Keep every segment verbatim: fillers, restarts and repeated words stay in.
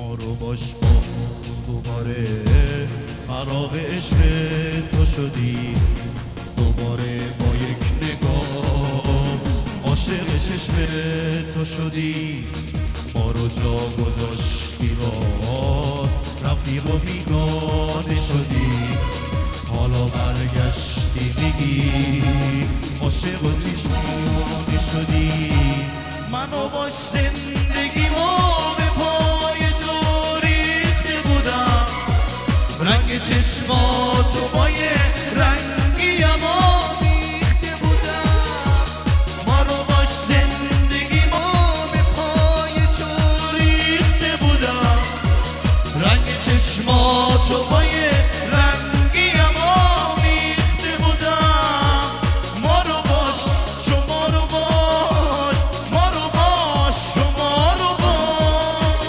ما رو باش با دوباره خراب عشق تو شدی، دوباره با یک نگاه عاشق چشم تو شدی. ما رو جا گذاشتی باز رفیق و بیگانه شدی، حالا برگشتی میگی عاشق و دیوانه شدی. منو باش زندگیمو به پای تو ریخته بودم، رنگ چشماتو با یه رنگیم آمیخته بودم. ما رو باش زندگیمو به پای تو ریخته بودم، رنگ چشماتو با یه رنگیم آمیخته بودم. ما رو باش شما رو باش، ما رو باش شما رو باش.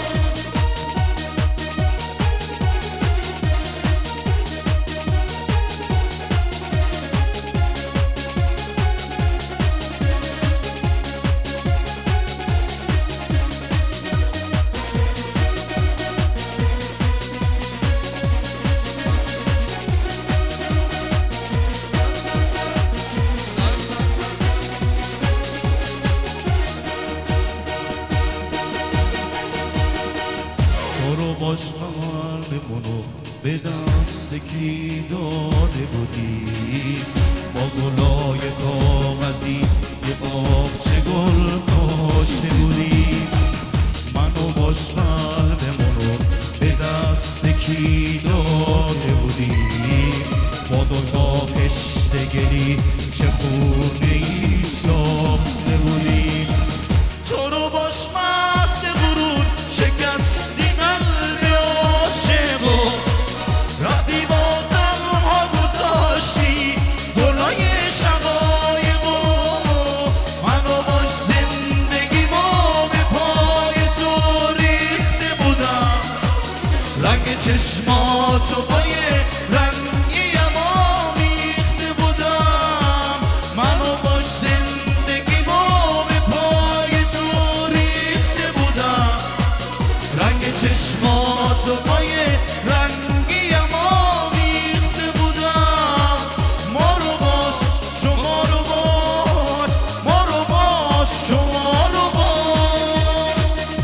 تو رو باش قلبمونو به دست کی داده بودی، با گلای کاغذی یه باغچه گل کاشته بودی. منو باش قلبمونو به دست کی داده بودی، با دوتا پشت گلی چه خونه ای ساخته بودی. تو رو باش مست غرور شکستی قلب عاشقو، رفتی با تنها گذاشتی گلای شقایقو. منو باش زندگیمو به پای تو ریخته بودم، رنگ چشماتو با یه رنگیم آمیخته بودم. منو باش زندگیمو به پای تو ریخته بودم، رنگ چشماتو با یه رنگیم آمیخته بودم. ما رو باش شما رو باش، ما رو باش شما رو باش.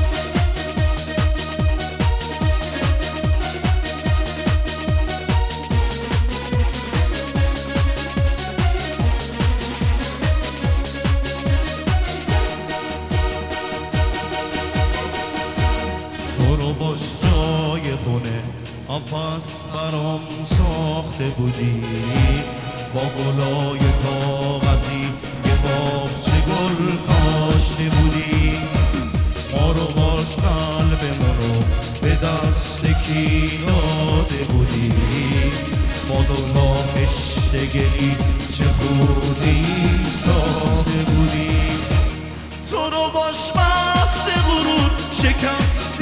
تو رو باش جای خونه قفس برام ساخته بودی، با گلای کاغذی یه باغچه گل کاشته بودی. ما رو باش قلبمونو به دست کی داده بودی، با دوتا پشت گلی چه خونه ای ساخته بودی. تو رو باش مست غرور شکست